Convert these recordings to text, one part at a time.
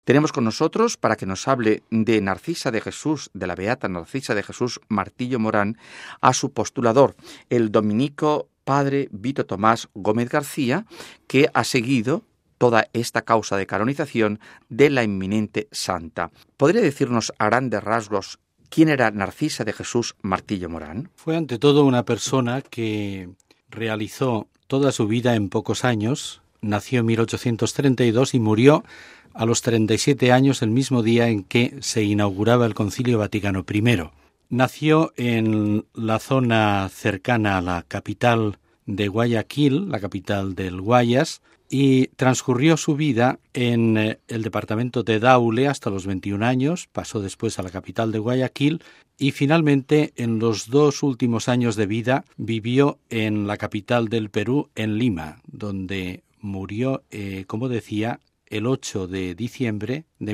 Tenemos con nosotros, para que nos hable de Narcisa de Jesús, de la beata Narcisa de Jesús Martillo Morán, a su postulador, el dominico padre Vito Tomás Gómez García, que ha seguido toda esta causa de canonización de la inminente santa. ¿Podría decirnos a grandes rasgos quién era Narcisa de Jesús Martillo Morán? Fue ante todo una persona que realizó toda su vida en pocos años. Nació en 1832 y murió a los 37 años, el mismo día en que se inauguraba el Concilio Vaticano I. Nació en la zona cercana a la capital de Guayaquil, la capital del Guayas, y transcurrió su vida en el departamento de Daule hasta los 21 años, pasó después a la capital de Guayaquil y finalmente en los 2 últimos años de vida vivió en la capital del Perú, en Lima, donde murió, como decía, el 8 de diciembre de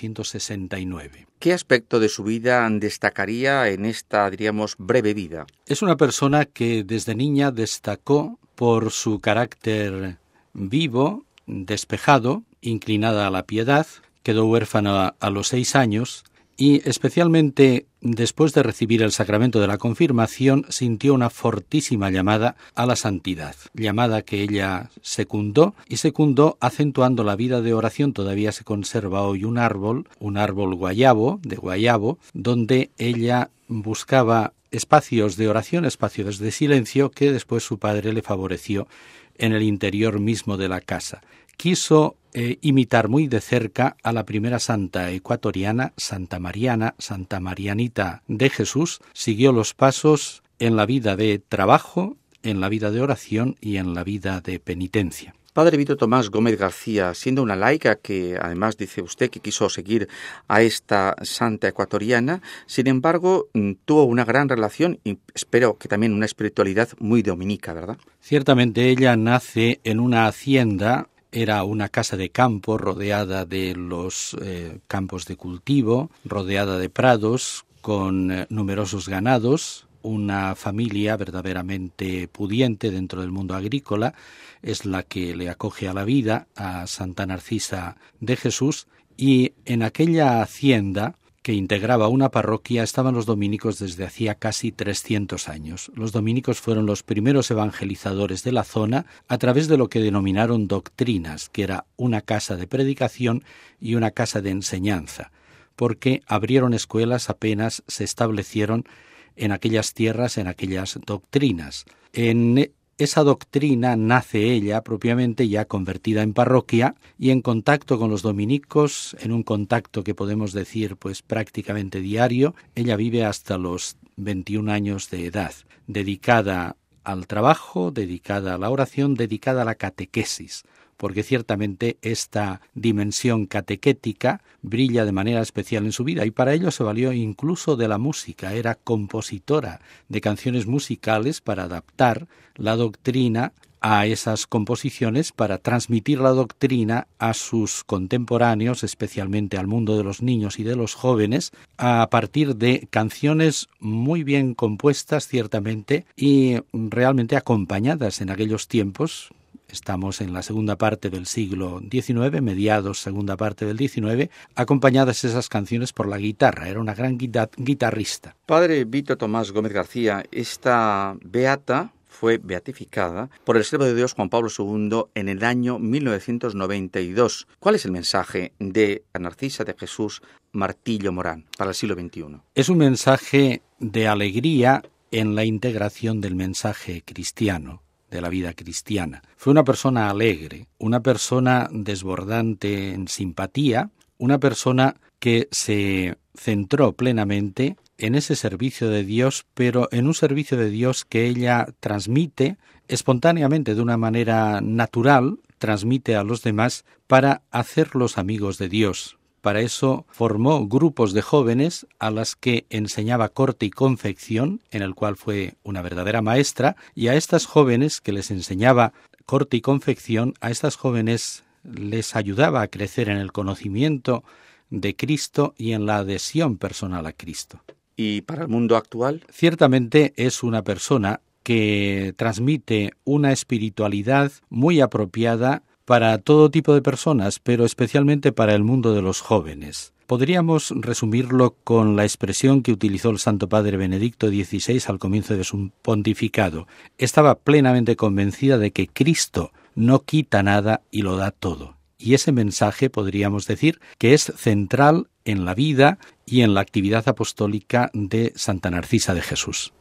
1869. ¿Qué aspecto de su vida destacaría en esta, diríamos, breve vida? Es una persona que desde niña destacó por su carácter vivo, despejado, inclinada a la piedad. Quedó huérfana a los 6 años y especialmente después de recibir el sacramento de la confirmación sintió una fortísima llamada a la santidad, llamada que ella secundó acentuando la vida de oración. Todavía se conserva hoy un árbol guayabo, donde ella buscaba espacios de oración, espacios de silencio que después su padre le favoreció en el interior mismo de la casa. Quiso imitar muy de cerca a la primera santa ecuatoriana, Santa Marianita de Jesús. Siguió los pasos en la vida de trabajo, en la vida de oración y en la vida de penitencia. Padre Vito Tomás Gómez García, siendo una laica que además dice usted que quiso seguir a esta santa ecuatoriana, sin embargo tuvo una gran relación y espero que también una espiritualidad muy dominica, ¿verdad? Ciertamente ella nace en una hacienda. Era una casa de campo rodeada de los campos de cultivo, rodeada de prados, con numerosos ganados. Una familia verdaderamente pudiente dentro del mundo agrícola es la que le acoge a la vida a Santa Narcisa de Jesús, y en aquella hacienda que integraba una parroquia estaban los dominicos desde hacía casi 300 años. Los dominicos fueron los primeros evangelizadores de la zona a través de lo que denominaron doctrinas, que era una casa de predicación y una casa de enseñanza, porque abrieron escuelas apenas se establecieron en aquellas tierras, en aquellas doctrinas. En esa doctrina nace ella propiamente ya convertida en parroquia y en contacto con los dominicos, en un contacto que podemos decir pues prácticamente diario. Ella vive hasta los 21 años de edad, dedicada al trabajo, dedicada a la oración, dedicada a la catequesis, porque ciertamente esta dimensión catequética brilla de manera especial en su vida y para ello se valió incluso de la música. Era compositora de canciones musicales para adaptar la doctrina a esas composiciones, para transmitir la doctrina a sus contemporáneos, especialmente al mundo de los niños y de los jóvenes, a partir de canciones muy bien compuestas ciertamente y realmente acompañadas en aquellos tiempos. Estamos en la segunda parte del siglo XIX, mediados segunda parte del XIX, acompañadas esas canciones por la guitarra. Era una gran guitarrista. Padre Vito Tomás Gómez García, esta beata fue beatificada por el siervo de Dios Juan Pablo II en el año 1992. ¿Cuál es el mensaje de Narcisa de Jesús Martillo Morán para el siglo XXI? Es un mensaje de alegría en la integración del mensaje cristiano, de la vida cristiana. Fue una persona alegre, una persona desbordante en simpatía, una persona que se centró plenamente en ese servicio de Dios, pero en un servicio de Dios que ella transmite espontáneamente, de una manera natural, transmite a los demás para hacerlos amigos de Dios. Para eso formó grupos de jóvenes a las que enseñaba corte y confección, en el cual fue una verdadera maestra, y a estas jóvenes que les enseñaba corte y confección, a estas jóvenes les ayudaba a crecer en el conocimiento de Cristo y en la adhesión personal a Cristo. ¿Y para el mundo actual? Ciertamente es una persona que transmite una espiritualidad muy apropiada para todo tipo de personas, pero especialmente para el mundo de los jóvenes. Podríamos resumirlo con la expresión que utilizó el Santo Padre Benedicto XVI al comienzo de su pontificado. Estaba plenamente convencida de que Cristo no quita nada y lo da todo. Y ese mensaje podríamos decir que es central en la vida y en la actividad apostólica de Santa Narcisa de Jesús.